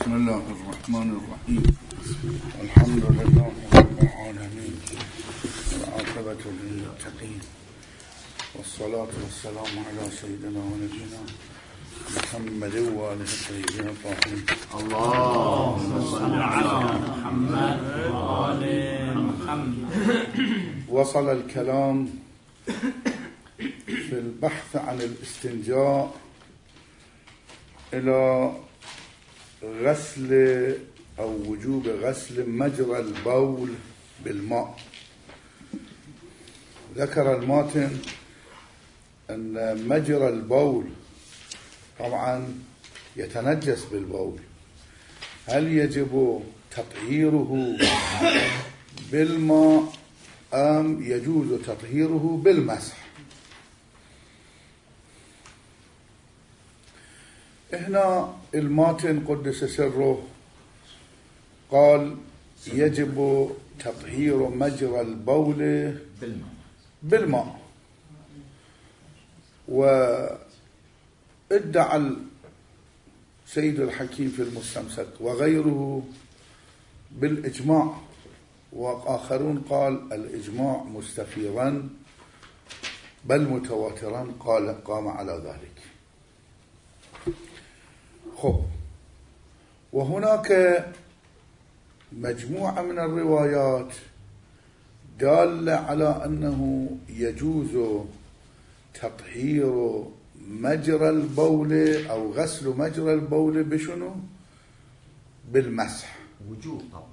بسم الله الرحمن الرحيم. الحمد لله رب العالمين، والعاقبة للمتقين، والصلاة والسلام على سيدنا ونبينا محمد وآله الطيبين الطاهرين. اللهم صل على محمد وآل محمد. وصل الكلام في البحث عن الاستنجاء إلى غسل أو وجوب غسل مجرى البول بالماء. ذكر الماتن أن مجرى البول طبعا يتنجس بالبول، هل يجب تطهيره بالماء أم يجوز تطهيره بالمسح؟ هنا الماتن قدس سره قال يجب تطهير مجرى البول بالماء، وادعى السيد الحكيم في المستمسك وغيره بالإجماع، وآخرون قال الإجماع مستفيضا بل متواترا قام على ذلك. وهناك مجموعة من الروايات دالة على أنه يجوز تطهير مجرى البول أو غسل مجرى البول بشنو؟ بالمسح. وجوب طبعا.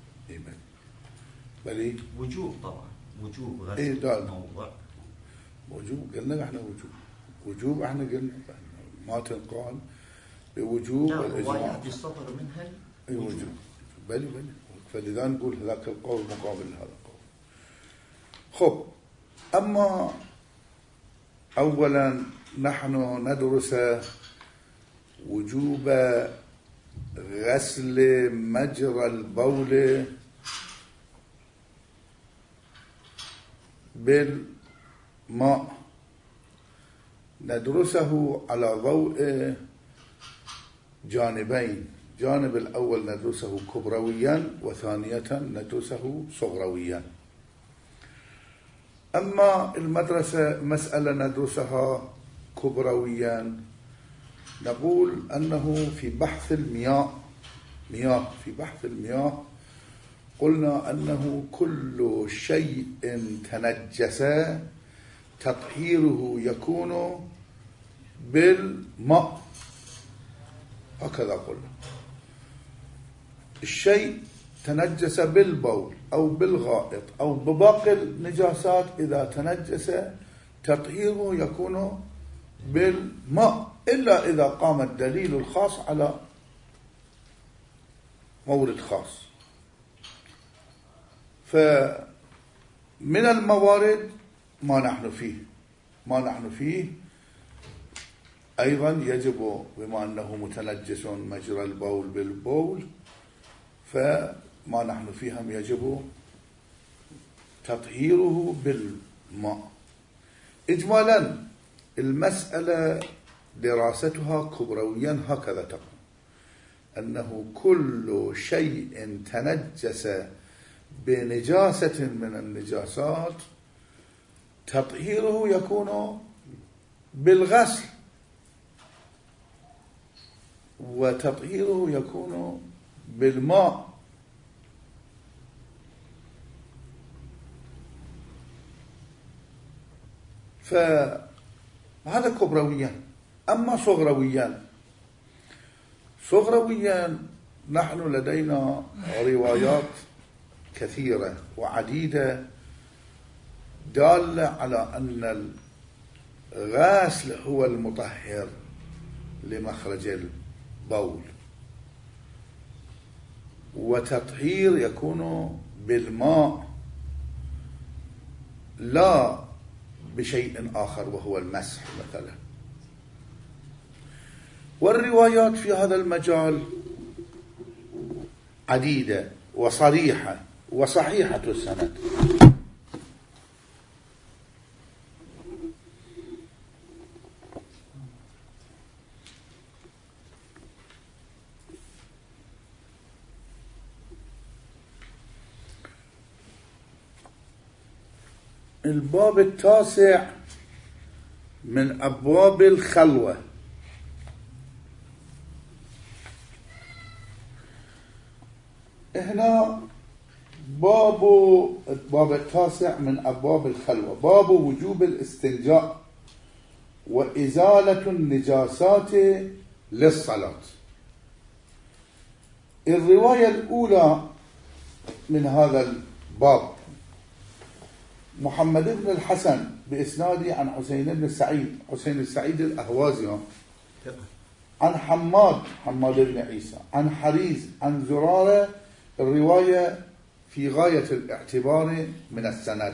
بلي وجوب طبعا، وجوب غسل الموضع. وجوب قلنا احنا وجوب احنا قلنا ما تنقال بوجوب الإجماع يصدر منها وجوب. بلي فلذا نقول ذاك القول مقابل هذا القول. أما أولا نحن ندرس وجوب غسل مجرى البول بالماء، ندرسه على ضوء جانبين. جانب الأول ندرسه كبرويا، وثانية ندرسه صغرويا. أما المدرسة مسألة ندرسها كبرويا، نقول أنه في بحث المياه في بحث المياه قلنا أنه كل شيء تنجس تطهيره يكون بالماء، هكذا قلنا. الشيء تنجس بالبول أو بالغائط أو بباقي النجاسات، إذا تنجس تطهيره يكون بالماء، إلا إذا قام الدليل الخاص على مورد خاص. فمن الموارد ما نحن فيه أيضا يجب، بما أنه متنجس مجرى البول بالبول، فما نحن فيهم يجب تطهيره بالماء. إجمالا المسألة دراستها كبرويا هكذا تقول أنه كل شيء تنجس بنجاسة من النجاسات تطهيره يكون بالغسل، وتطهيره يكون بالماء. فهذا كبرويا. أما صغرويا نحن لدينا روايات كثيرة وعديدة دالة على أن الغسل هو المطهر لمخرج البول، وتطهير يكون بالماء لا بشيء آخر وهو المسح مثلا. والروايات في هذا المجال عديدة وصريحة وصحيحة السند. الباب التاسع من أبواب الخلوة. هنا باب التاسع من أبواب الخلوة، باب وجوب الاستنجاء وإزالة النجاسات للصلاة. الرواية الأولى من هذا الباب محمد بن الحسن بإسناده عن حسين بن السعيد، حسين السعيد الأهوازي، عن حماد بن عيسى، عن حريز، عن زرارة. الرواية في غاية الاعتبار من السند.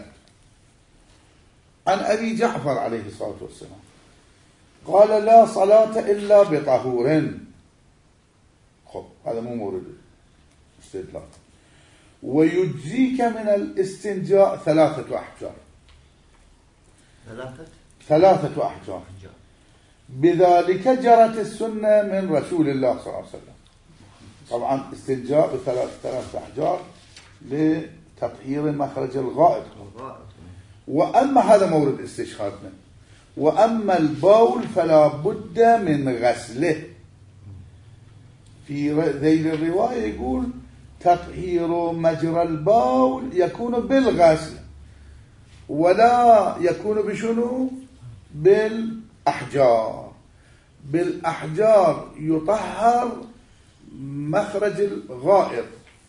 عن أبي جعفر عليه الصلاة والسلام قال: لا صلاة إلا بطهور. هذا مو مورد استدلال. ويجزيك من الاستنجاء 3 أحجار. 3 أحجار. بذلك جرت السنة من رسول الله صلى الله عليه وسلم. طبعا استنجاء ب3 أحجار لتطهير مخرج الغائط. وأما هذا مورد استشهادنا. وأما البول فلا بد من غسله. في ذيل الرواية يقول: تطهير مجرى البول يكون بالغسل ولا يكون بشنو؟ بالأحجار. بالأحجار يطهر مخرج الغائط،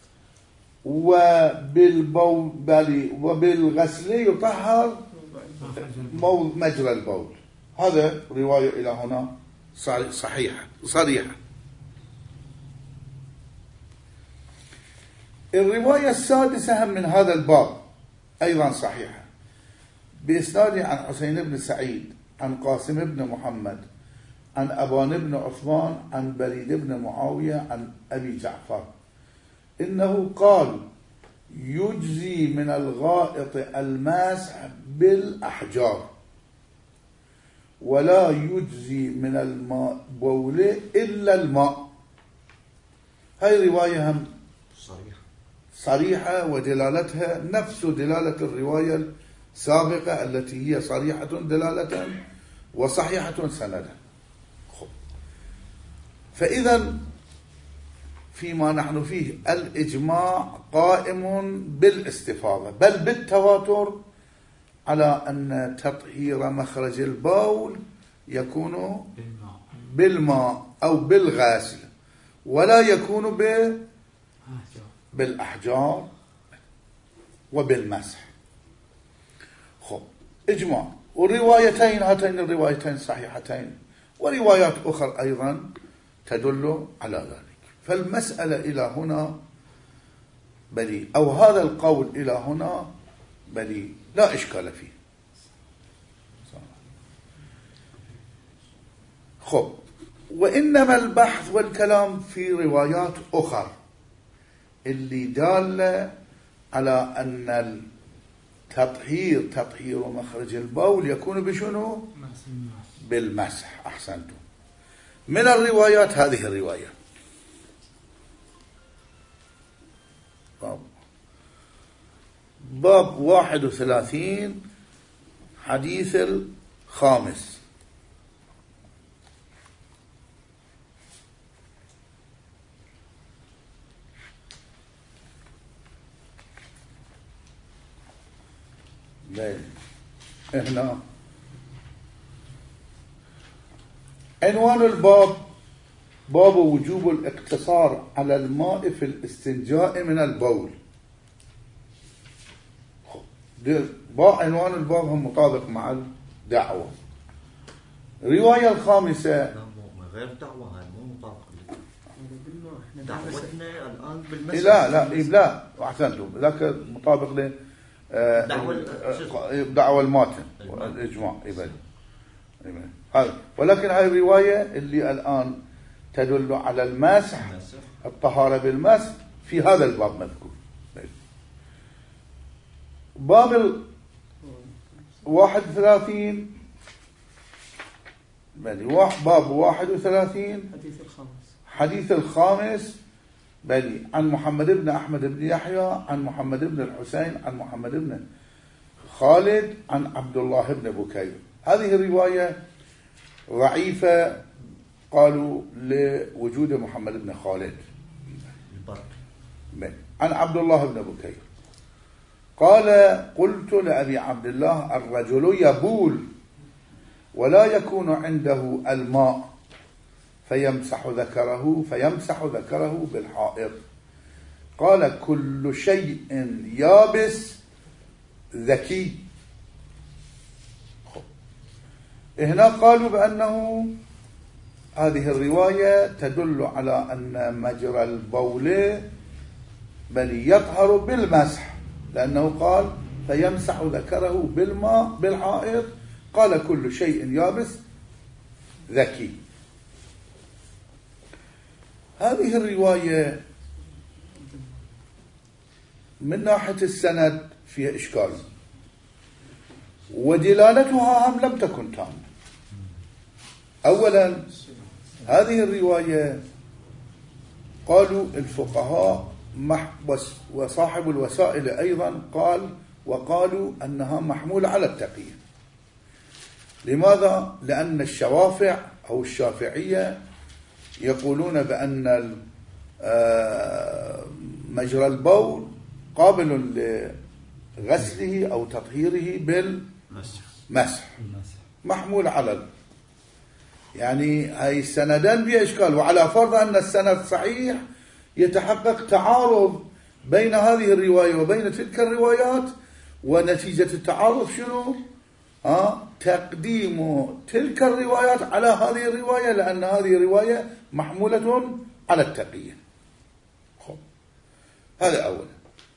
وبالغسل يطهر مجرى البول. هذا رواية إلى هنا صحيحة صريحة. الرواية السادسة من هذا الباب أيضا صحيحة بإسناد عن حسين بن سعيد، عن قاسم بن محمد، عن أبان بن عثمان، عن بريد بن معاوية، عن أبي جعفر إنه قال: يجزي من الغائط الماسح بالأحجار ولا يجزي من الماء بوله إلا الماء. هاي رواية هم صريحة ودلالتها نفس دلالة الرواية السابقة التي هي صريحة دلالة وصحيحة سندا. فإذا فيما نحن فيه الإجماع قائم بالاستفاضة بل بالتواتر على أن تطهير مخرج البول يكون بالماء أو بالغسل ولا يكون بالأحجار وبالمسح. إجماع. والروايتين هاتين الروايتين صحيحتين، وروايات أخرى أيضا تدل على ذلك. فالمسألة إلى هنا بلي، أو هذا القول إلى هنا بلي، لا إشكال فيه. وإنما البحث والكلام في روايات أخرى اللي دالة على أن تطهير مخرج البول يكون بشنو؟ بالمسح. أحسنتم. من الروايات هذه الرواية باب 31 حديث الخامس. هنا عنوان الباب: باب وجوب الاقتصار على الماء في الاستنجاء من البول. عنوان الباب هم مطابق مع الدعوة. الرواية الخامسة غير دعوة، هاي مو مطابق دعوتنا الآن بالمسجد. لا أحسنتم، ذاك مطابق ل دعوة الماتن والإجماع. ولكن هاي الرواية اللي الآن تدل على المسح، الطهارة بالمسح، في هذا الباب مذكور. باب 31 باب 31 حديث الخامس عن محمد بن أحمد بن يحيى، عن محمد بن الحسين، عن محمد بن خالد عن عبد الله بن بكير. هذه الرواية ضعيفة، قالوا لوجود محمد بن خالد. عن عبد الله بن بكير قال: قلت لأبي عبد الله: الرجل يبول ولا يكون عنده الماء فيمسح ذكره بالحائط، قال: كل شيء يابس ذكي. هنا قالوا بأنه هذه الرواية تدل على أن مجرى البول بل يطهر بالمسح، لأنه قال: فيمسح ذكره بالماء بالحائط، قال: كل شيء يابس ذكي. هذه الرواية من ناحية السند فيها إشكال، ودلالتها هم لم تكن تامة. أولا هذه الرواية قالوا الفقهاء وصاحب الوسائل أيضا وقالوا أنها محمولة على التقية. لماذا؟ لأن الشوافع أو الشافعية يقولون بأن مجرى البول قابل لغسله أو تطهيره بالمسح، محمول على يعني هاي السندان بها إشكال. وعلى فرض أن السند صحيح يتحقق تعارض بين هذه الرواية وبين تلك الروايات، ونتيجة التعارض شنو؟ تقديم تلك الروايات على هذه الرواية، لأن هذه الرواية محمولة على التقية. هذا أولا.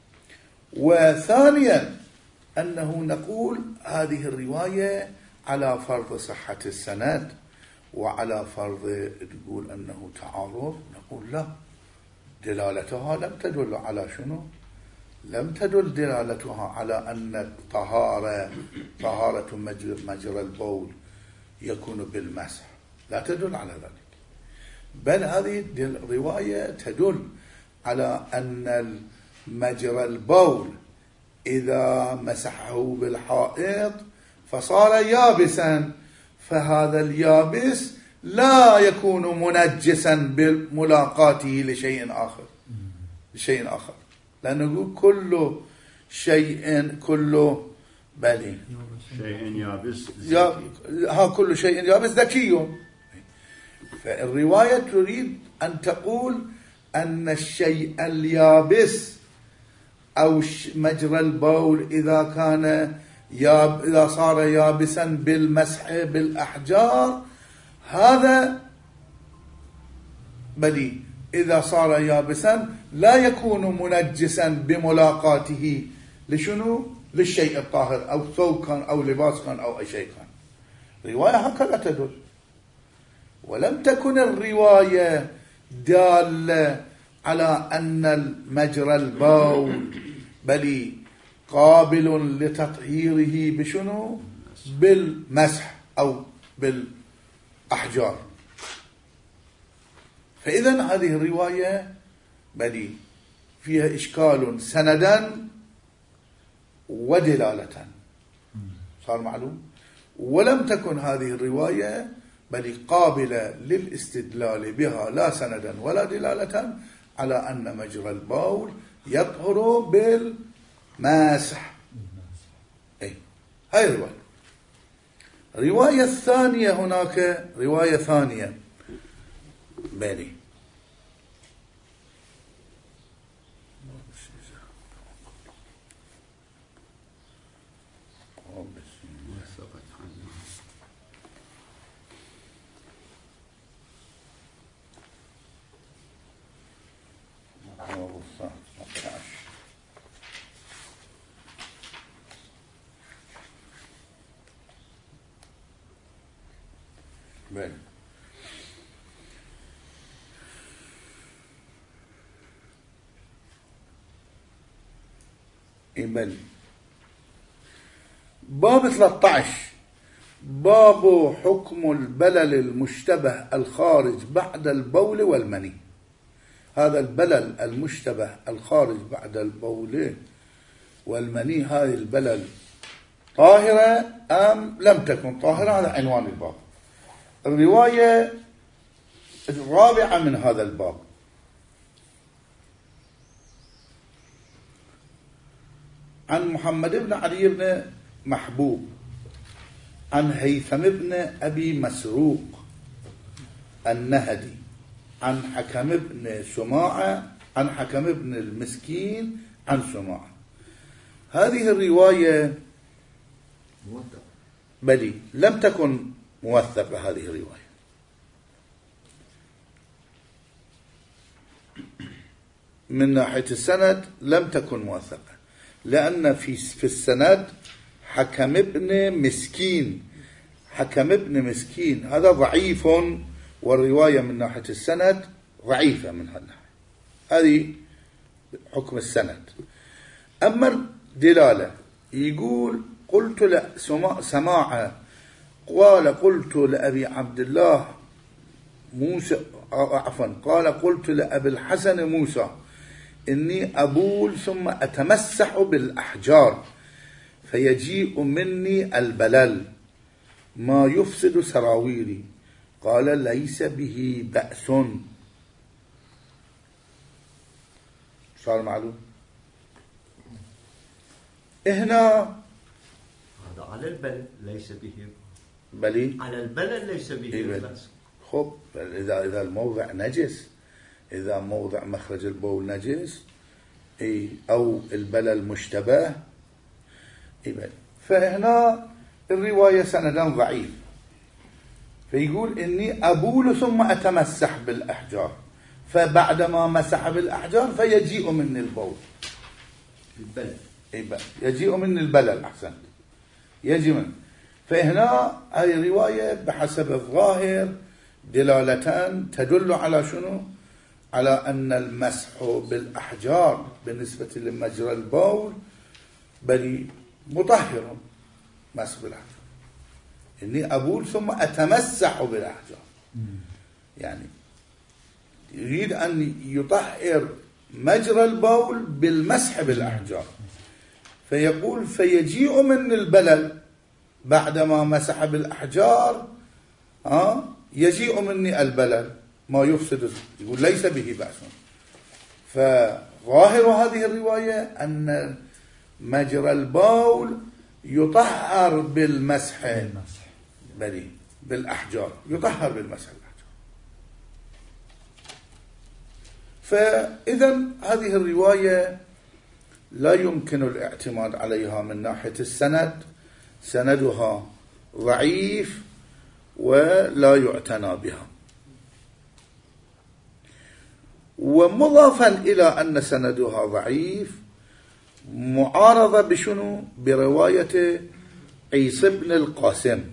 وثانيا أنه نقول هذه الرواية على فرض صحة السند وعلى فرض تقول أنه تعارض، نقول لا، دلالتها لم تدل على شنو؟ لم تدل دلالتها على أن طهارة مجرى البول يكون بالمسح، لا تدل على ذلك، بل هذه الرواية تدل على أن مجرى البول إذا مسحه بالحائط فصار يابسا، فهذا اليابس لا يكون منجسا بملاقاته لشيء آخر، لأنه كل شيء كل شيء يابس ذكي. فالرواية تريد أن تقول أن الشيء اليابس أو مجرى البول إذا صار يابسا بالمسح بالأحجار، هذا بلي إذا صار يابسا لا يكون منجسا بملاقاته لشنو؟ للشيء الطاهر، أو ثوب كان أو لباس كان أو أي شيء كان. رواية هكذا تدل، ولم تكن الرواية دالة على أن مجرى البول بل قابل لتطهيره بشنو؟ بالمسح أو بالأحجار. فإذن هذه الرواية بل فيها إشكال سندا ودلالة، صار معلوم. ولم تكن هذه الرواية بل قابلة للاستدلال بها لا سندا ولا دلالة على أن مجرى البول يطهر بالمسح. هاي الرواية. الرواية الثانية، هناك رواية ثانية بني بني بل باب 13 باب حكم البلل المشتبه الخارج بعد البول والمني. هذا البلل المشتبه الخارج بعد البول والمني، هذه البلل طاهرة أم لم تكن طاهرة، هذا عنوان الباب. الرواية الرابعة من هذا الباب عن محمد بن علي بن محبوب عن هيثم بن أبي مسروق النهدي عن حكم بن سماعة عن حكم بن المسكين عن سماعة. هذه الرواية بلي لم تكن موثقة. هذه الرواية من ناحية السند لم تكن موثقة، لأن في السند حكم ابن مسكين. حكم ابن مسكين هذا ضعيف، والرواية من ناحية السند ضعيفة من هالناحية. هذه حكم السند. أما الدلالة يقول قلت سماعة قال قلت لأبي عبد الله موسى، عفوا قال قلت لأبي الحسن موسى إني أبول ثم أتمسح بالأحجار فيجيء مني البلل ما يفسد سراويلي. قال ليس به بأس. صار معلوم هنا هذا على البلل ليس به بلي على البلل ليس به بأس. خب إذا الموضع نجس، إذا موضع مخرج البول نجس أو البلل مشتبه فهنا الرواية سندا ضعيف. فيقول إني أبول ثم أتمسح بالأحجار، فبعدما مسح بالأحجار فيجيء مني البول البلل، يجيء مني البلل. أحسن، يجي من. فهنا هذه الرواية بحسب الظاهر دلالتان تدل على شنو؟ على أن المسح بالأحجار بالنسبة لمجرى البول بل مطهر. مسح بالأحجار إني أبول ثم أتمسح بالأحجار، يعني يريد أن يطهر مجرى البول بالمسح بالأحجار. فيقول فيجيء من البلل بعدما مسح بالأحجار يجيء مني البلل ما يفسد، يقول ليس به بأس. فظاهر هذه الرواية أن مجرى البول يطهر بالمسح بلي بالأحجار، يطهر بالمسح بالأحجار. فإذا هذه الرواية لا يمكن الاعتماد عليها من ناحية السند، سندها ضعيف ولا يعتنى بها. ومضافا إلى أن سندها ضعيف معارضة بشنو؟ برواية عيسى بن القاسم.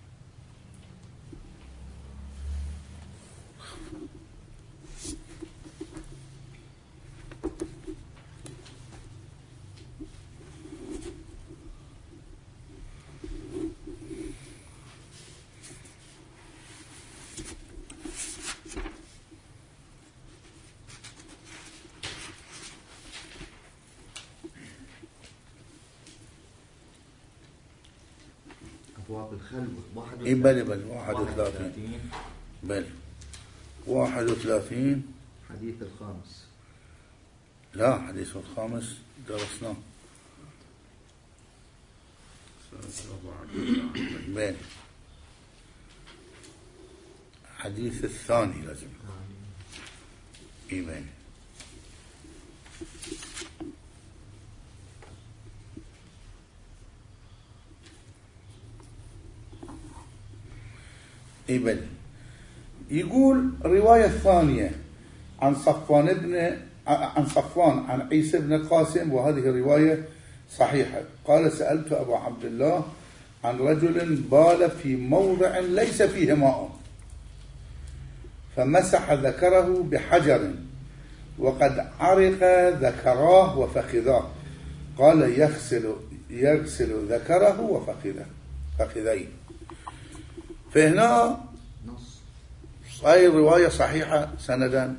أبواب الخلوة 31 بل 31 حديث الخامس. لا، حديث الخامس درسناه. بل حديث الثاني لازم إيمان. يقول الرواية الثانية عن صفوان عن عيسى بن قاسم، وهذه الرواية صحيحة. قال سألت أبو عبد الله عن رجل بال في موضع ليس فيه ماء فمسح ذكره بحجر وقد عرق ذكراه وفخذاه. قال يغسل ذكره وفخذيه. فهنا هذه الرواية صحيحة سندا،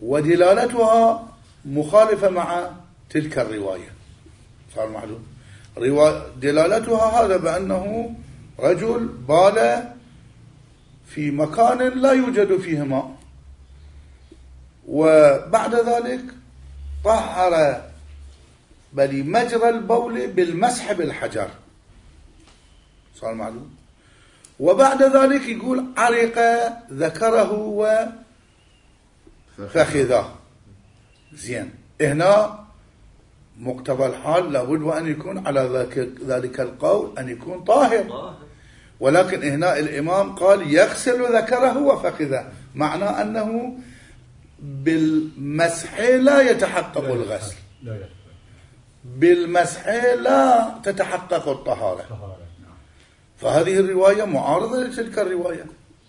ودلالتها مخالفة مع تلك الرواية. صار معلوم دلالتها هذا بأنه رجل بال في مكان لا يوجد فيه ماء، وبعد ذلك طهر بل مجرى البول بالمسح بالحجر، صار معلوم. وبعد ذلك يقول عرق ذكره وفخذه. زين، هنا مقتضى الحال لابد وأن يكون على ذلك القول أن يكون طاهر، ولكن هنا الإمام قال يغسل ذكره وفخذه، معنى أنه بالمسح لا يتحقق الغسل، بالمسح لا تتحقق الطهارة. فهذه الرواية معارضة لتلك الرواية.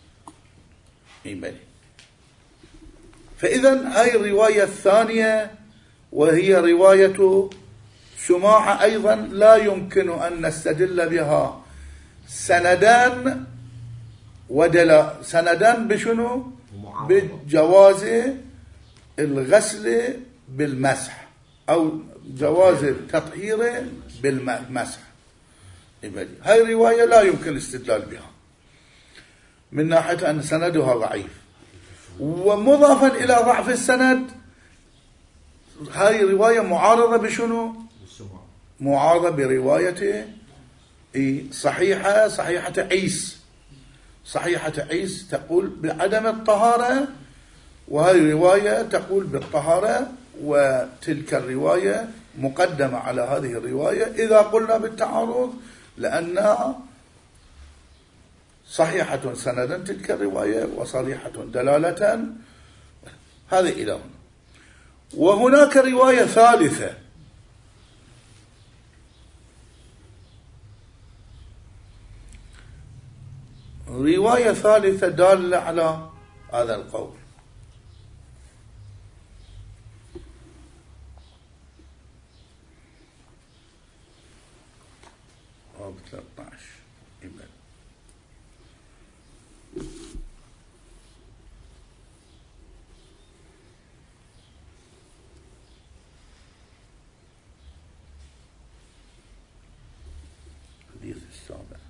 فإذا هاي الرواية الثانية وهي رواية شماعة أيضا لا يمكن أن نستدل بها سندان سندان بشنو؟ بجواز الغسل بالمسح أو جواز التطهير بالمسح. هاي الرواية لا يمكن الاستدلال بها من ناحية أن سندها ضعيف، ومضافا إلى ضعف السند هاي الرواية معارضة بشنو؟ معارضة برواية صحيحة عيس. صحيحة عيس تقول بعدم الطهارة، وهذه الرواية تقول بالطهارة، وتلك الرواية مقدمة على هذه الرواية إذا قلنا بالتعارض، لأنها صحيحة سندا تلك الرواية وصريحة دلالة. هذه إلى هنا. وهناك رواية ثالثة دالة على هذا القول. باب 13 الحديث السابع.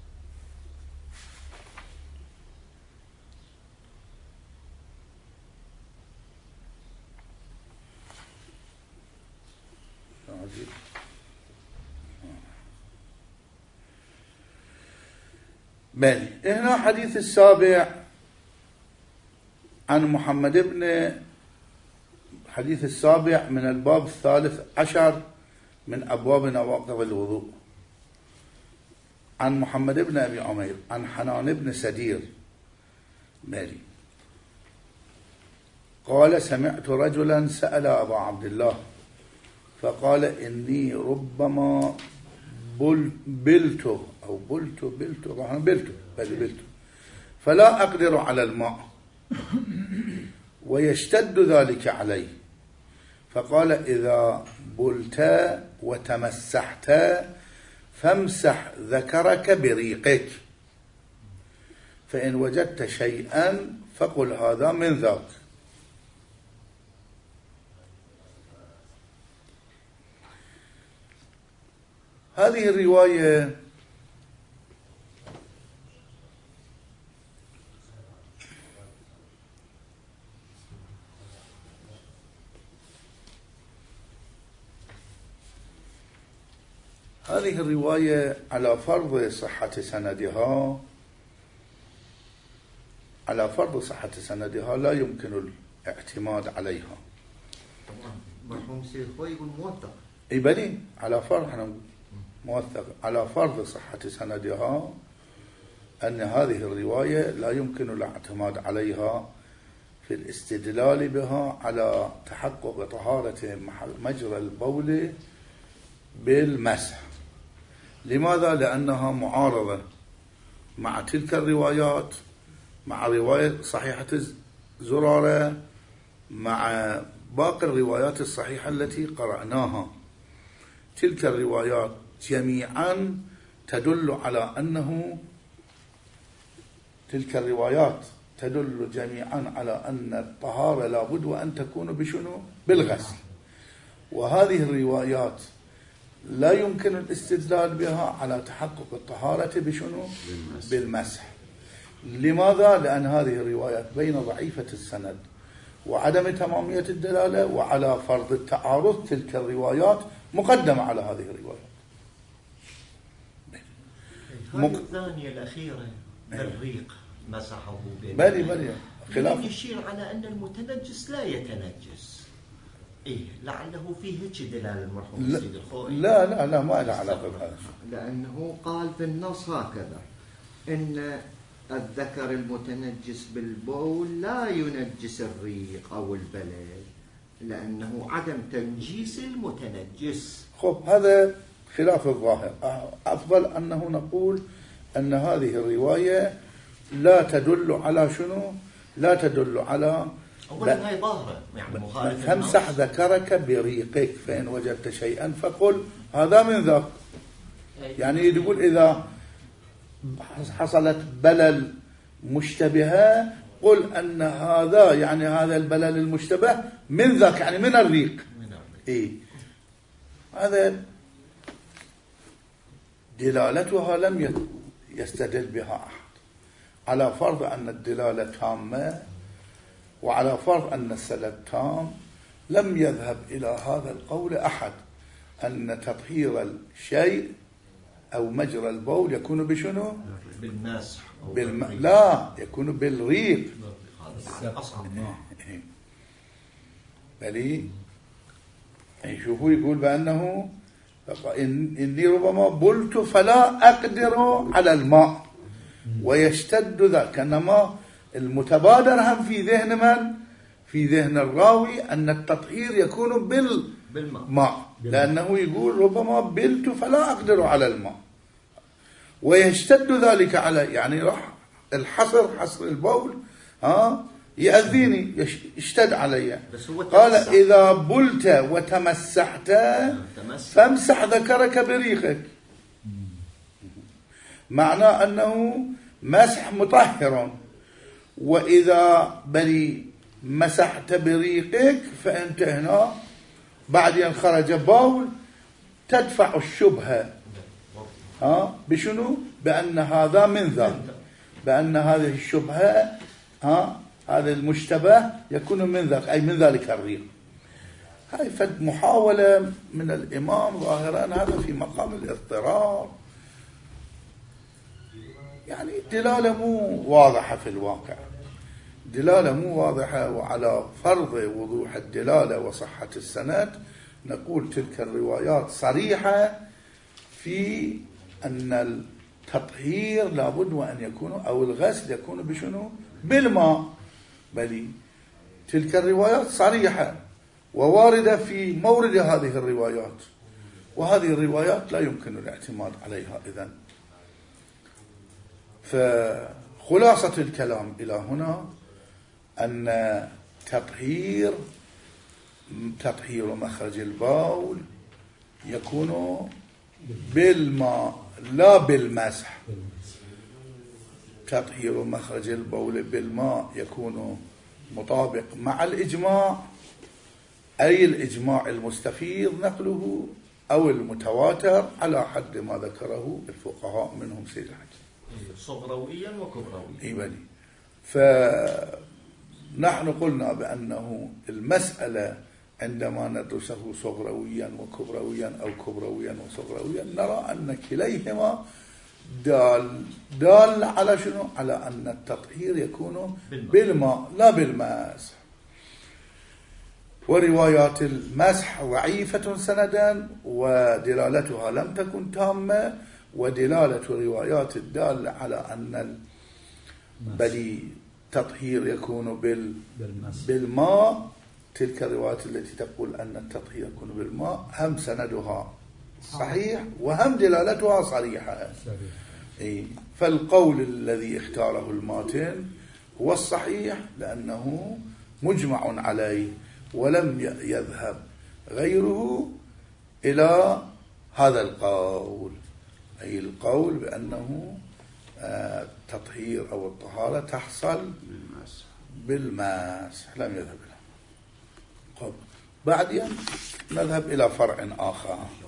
بل هنا حديث السابع عن محمد بن حديث السابع من الباب 13 من أبواب نواقض الوضوء، عن محمد بن أبي عمير عن حنان بن سدير مالي قال سمعت رجلا سأل أبا عبد الله فقال إني ربما بلت فلا أقدر على الماء ويشتد ذلك علي، فقال إذا بلت وتمسحت فامسح ذكرك بريقك، فإن وجدت شيئا فقل هذا من ذاك. هذه الرواية على فرض صحة سندها لا يمكن الاعتماد عليها. مرحوم سيد خوي يقول موثق. اي بني على فرض موثق على فرض صحة سندها أن هذه الرواية لا يمكن الاعتماد عليها في الاستدلال بها على تحقق طهارة مجرى البول بالمسح. لماذا؟ لأنها معارضة مع تلك الروايات، مع رواية صحيحة زرارة، مع باقي الروايات الصحيحة التي قرأناها. تلك الروايات جميعا تدل على أنه أن الطهارة لابد وأن تكون بشنو؟ بالغسل. وهذه الروايات لا يمكن الاستدلال بها على تحقق الطهارة بشنو؟ بالمسح. لماذا؟ لأن هذه الروايات بين ضعيفة السند وعدم تمامية الدلالة وعلى فرض التعارض تلك الروايات مقدمة على هذه الروايات. هذه الثانية الأخيرة بالريق مسحه بلي خلاف يشير على أن المتنجس لا يتنجس. لعله فيه هيك دلالة المرحوم السيد الخوئي. لا ما له علاقة بهذا، لأنه قال في النص هكذا: إن الذكر المتنجس بالبول لا ينجس الريق أو البلل، لأنه عدم تنجيس المتنجس. هذا خلاف الظاهر. أفضل أنه نقول أن هذه الرواية لا تدل على شنو؟ لا تدل على أولا هاي ظاهرة يعني مخالف. فامسح ذكرك بريقك فإن وجدت شيئا فقل هذا من ذاك. يعني يقول إذا حصلت بلل مشتبهة قل أن هذا يعني هذا البلل المشتبه من ذاك، يعني من الريق. هذا دلالتها لم يستدل بها أحد، على فرض أن الدلالة تامة وعلى فرض أن السند تام. لم يذهب إلى هذا القول أحد أن تطهير الشيء أو مجرى البول يكون بشنو؟ بالمسح لا، يكون بالريق. بلي شوفوا يقول بأنه إني ربما بلت فلا أقدر على الماء ويشتد ذاك. إنما المتبادر هم في ذهن من؟ في ذهن الراوي أن التطهير يكون بالماء، لأنه يقول ربما بلت فلا أقدر على الماء ويشتد ذلك على، يعني راح حصر البول يأذيني يشتد علي. قال إذا بلت وتمسحت فامسح ذكرك بريقك، معنى أنه مسح مطهر. وإذا بلي مسحت بريقك فأنت هنا بعد أن خرج بول تدفع الشبهة بشنو؟ بأن هذا من ذاك، بأن هذه الشبهة هذا المشتبه يكون من ذاك، أي من ذلك الريق. هاي فد محاولة من الإمام ظاهرا هذا في مقام الاضطرار، يعني دلالة مو واضحة في الواقع، دلالة مو واضحة. وعلى فرض وضوح الدلالة وصحة السند نقول تلك الروايات صريحة في أن التطهير لابد وأن يكون أو الغسل يكون بشنو؟ بالماء. بل تلك الروايات صريحة وواردة في مورد هذه الروايات، وهذه الروايات لا يمكن الاعتماد عليها. إذن فخلاصة الكلام إلى هنا أن تطهير مخرج البول يكون بالماء لا بالمسح. تطهير مخرج البول بالماء يكون مطابق مع الإجماع، أي الإجماع المستفيض نقله أو المتواتر على حد ما ذكره الفقهاء منهم سيد الحكيم، صغرويا وكبرويا. فنحن قلنا بأنه المسألة عندما ندرسه صغرويا وكبرويا أو كبرويا وصغرويا نرى أن كليهما دال على شنو؟ على أن التطهير يكون بالماء لا بالمسح. وروايات المسح ضعيفة سندا ودلالتها لم تكن تامة، ودلالة روايات الدالة على أن بل تطهير يكون بالماء، تلك الروايات التي تقول أن التطهير يكون بالماء هم سندها صحيح وهم دلالتها صريحة. فالقول الذي اختاره الماتن هو الصحيح لأنه مجمع عليه، ولم يذهب غيره إلى هذا القول، أي القول بأنه التطهير أو الطهارة تحصل بالمسح، لم يذهب إلى. بعدين نذهب إلى فرع آخر.